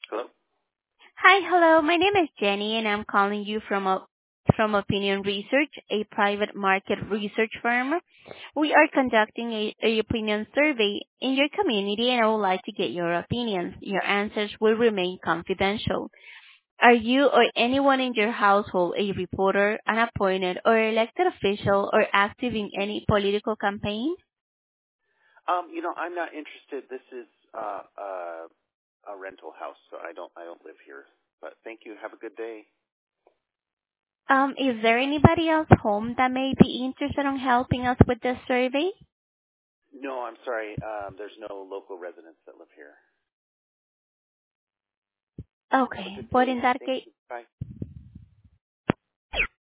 Hello? Hi, hello. My name is Jenny, and I'm calling you from Opinion Research, a private market research firm. We are conducting a opinion survey in your community, and I would like to get your opinions. Your answers will remain confidential. Are you or anyone in your household a reporter, an appointed or elected official, or active in any political campaign? I'm not interested. This is a rental house, so I don't live here. But thank you. Have a good day. Is there anybody else home that may be interested in helping us with this survey? No, I'm sorry. There's no local residents that live here. Have a Okay. good But day. in that Thank case, you. Bye.